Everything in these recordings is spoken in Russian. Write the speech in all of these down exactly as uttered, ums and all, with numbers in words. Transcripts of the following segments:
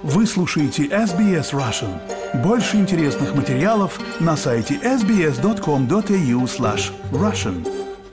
Вы слушаете эс би эс Russian. Больше интересных материалов на сайте эс би эс точка ком точка эй ю слэш Russian.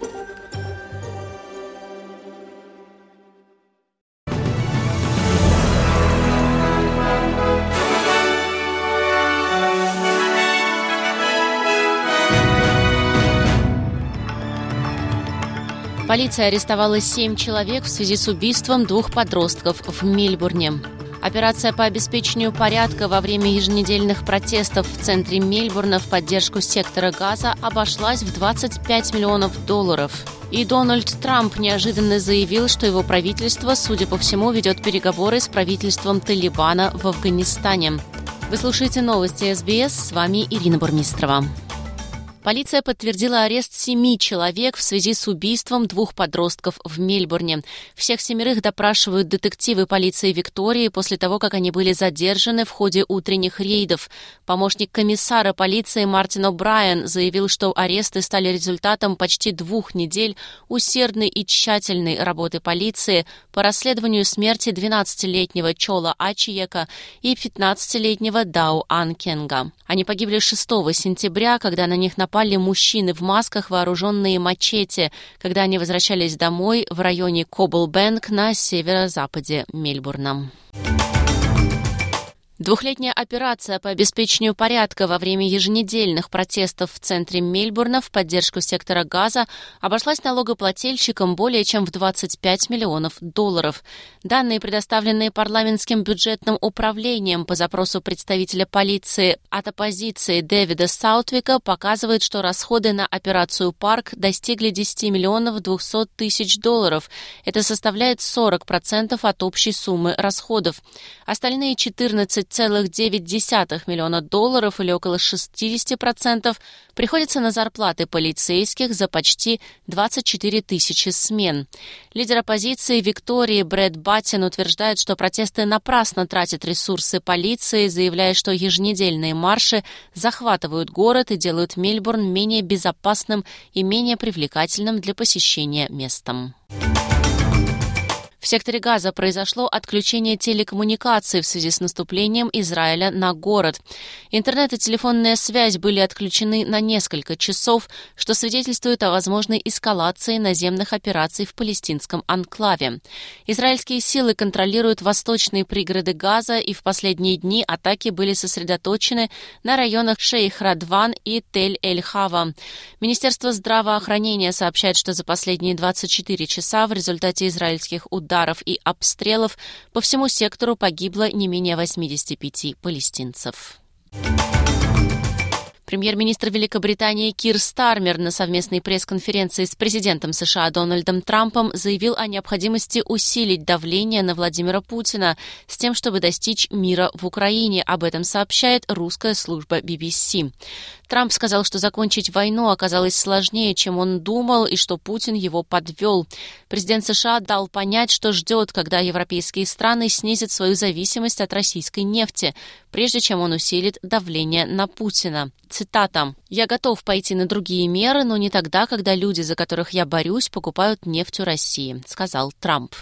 Полиция арестовала семь человек в связи с убийством двух подростков в Мельбурне. Операция по обеспечению порядка во время еженедельных протестов в центре Мельбурна в поддержку сектора Газа обошлась в двадцать пять миллионов долларов. И Дональд Трамп неожиданно заявил, что его правительство, судя по всему, ведет переговоры с правительством Талибана в Афганистане. Вы слушаете новости эс би эс, с вами Ирина Бурмистрова. Полиция подтвердила арест семи человек в связи с убийством двух подростков в Мельбурне. Всех семерых допрашивают детективы полиции Виктории после того, как они были задержаны в ходе утренних рейдов. Помощник комиссара полиции Мартин О'Брайен заявил, что аресты стали результатом почти двух недель усердной и тщательной работы полиции по расследованию смерти двенадцатилетнего Чола Ачиека и пятнадцатилетнего Дау Анкенга. Они погибли шестого сентября, когда на них напали Напали мужчины в масках, вооруженные мачете, когда они возвращались домой в районе Кобл-Бэнк на северо-западе Мельбурна. Двухлетняя операция по обеспечению порядка во время еженедельных протестов в центре Мельбурна в поддержку сектора Газа обошлась налогоплательщикам более чем в двадцать пять миллионов долларов. Данные, предоставленные парламентским бюджетным управлением по запросу представителя полиции от оппозиции Дэвида Саутвика, показывают, что расходы на операцию «Парк» достигли десять миллионов двести тысяч долларов. Это составляет сорок процентов от общей суммы расходов. Остальные четырнадцать целых девять десятых миллиона долларов или около шестьдесят процентов приходится на зарплаты полицейских за почти двадцать четыре тысячи смен. Лидер оппозиции Виктории Брэд Баттин утверждает, что протесты напрасно тратят ресурсы полиции, заявляя, что еженедельные марши захватывают город и делают Мельбурн менее безопасным и менее привлекательным для посещения местом. В секторе Газа произошло отключение телекоммуникаций в связи с наступлением Израиля на город. Интернет и телефонная связь были отключены на несколько часов, что свидетельствует о возможной эскалации наземных операций в палестинском анклаве. Израильские силы контролируют восточные пригороды Газа, и в последние дни атаки были сосредоточены на районах Шейх-Радван и Тель-Эль-Хава. Министерство здравоохранения сообщает, что за последние двадцать четыре часа в результате израильских ударов ударов и обстрелов по всему сектору погибло не менее восемьдесят пять палестинцев. Премьер-министр Великобритании Кир Стармер на совместной пресс-конференции с президентом США Дональдом Трампом заявил о необходимости усилить давление на Владимира Путина с тем, чтобы достичь мира в Украине. Об этом сообщает русская служба би би си. Трамп сказал, что закончить войну оказалось сложнее, чем он думал, и что Путин его подвел. Президент США дал понять, что ждет, когда европейские страны снизят свою зависимость от российской нефти, прежде чем он усилит давление на Путина. Цитата. «Я готов пойти на другие меры, но не тогда, когда люди, за которых я борюсь, покупают нефть у России», — сказал Трамп.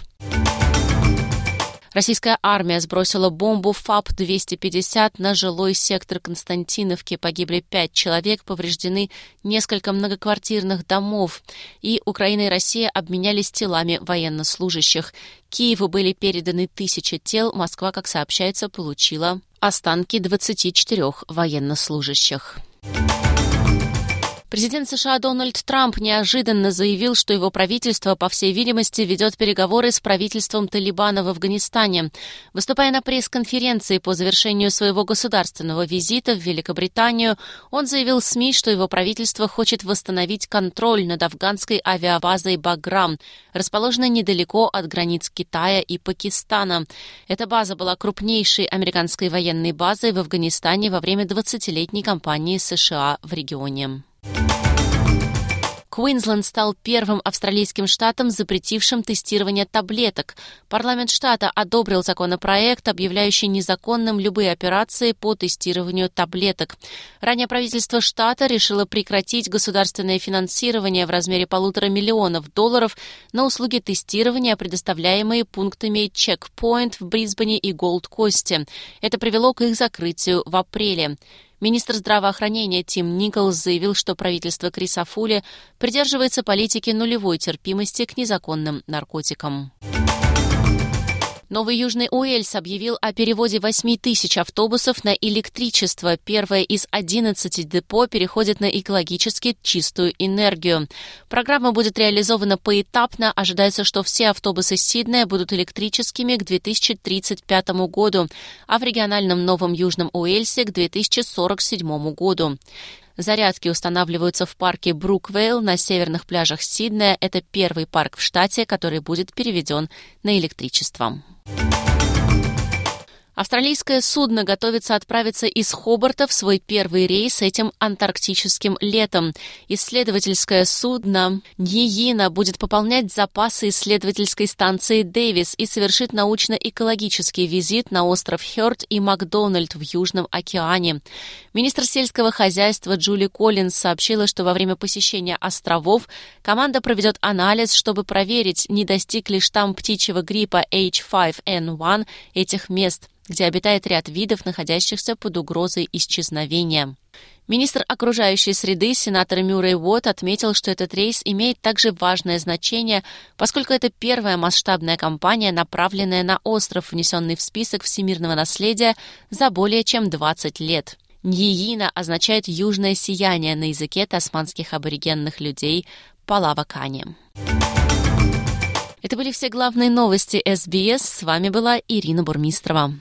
Российская армия сбросила бомбу ФАП двести пятьдесят на жилой сектор Константиновки. Погибли пять человек, повреждены несколько многоквартирных домов. И Украина и Россия обменялись телами военнослужащих. Киеву были переданы тысячи тел. Москва, как сообщается, получила останки двадцати четырёх военнослужащих. Президент США Дональд Трамп неожиданно заявил, что его правительство, по всей видимости, ведет переговоры с правительством Талибана в Афганистане. Выступая на пресс-конференции по завершению своего государственного визита в Великобританию, он заявил СМИ, что его правительство хочет восстановить контроль над афганской авиабазой «Баграм», расположенной недалеко от границ Китая и Пакистана. Эта база была крупнейшей американской военной базой в Афганистане во время двадцатилетней кампании США в регионе. Квинсленд стал первым австралийским штатом, запретившим тестирование таблеток. Парламент штата одобрил законопроект, объявляющий незаконным любые операции по тестированию таблеток. Ранее правительство штата решило прекратить государственное финансирование в размере полутора миллионов долларов на услуги тестирования, предоставляемые пунктами Checkpoint в Брисбене и Голд-Косте. Это привело к их закрытию в апреле. Министр здравоохранения Тим Николс заявил, что правительство Криса Фули придерживается политики нулевой терпимости к незаконным наркотикам. Новый Южный Уэльс объявил о переводе восемь тысяч автобусов на электричество. Первое из одиннадцати депо переходит на экологически чистую энергию. Программа будет реализована поэтапно. Ожидается, что все автобусы Сиднея будут электрическими к две тысячи тридцать пятому году, а в региональном Новом Южном Уэльсе к две тысячи сорок седьмому году. Зарядки устанавливаются в парке Бруквейл на северных пляжах Сиднея. Это первый парк в штате, который будет переведен на электричество. Австралийское судно готовится отправиться из Хобарта в свой первый рейс этим антарктическим летом. Исследовательское судно «Ньеина» будет пополнять запасы исследовательской станции «Дэвис» и совершит научно-экологический визит на остров Хёрд и Макдональд в Южном океане. Министр сельского хозяйства Джули Коллинс сообщила, что во время посещения островов команда проведет анализ, чтобы проверить, не достиг ли штамм птичьего гриппа эйч пять эн один этих мест, где обитает ряд видов, находящихся под угрозой исчезновения. Министр окружающей среды, сенатор Мюррей Уотт, отметил, что этот рейс имеет также важное значение, поскольку это первая масштабная кампания, направленная на остров, внесенный в список всемирного наследия за более чем двадцать лет. Ньеина означает «южное сияние» на языке тасманских аборигенных людей Палавакани. Это были все главные новости эс би эс. С вами была Ирина Бурмистрова.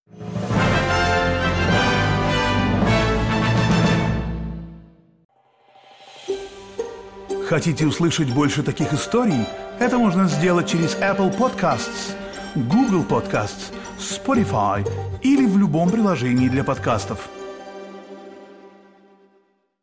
Хотите услышать больше таких историй? Это можно сделать через Apple Podcasts, Google Podcasts, Spotify или в любом приложении для подкастов.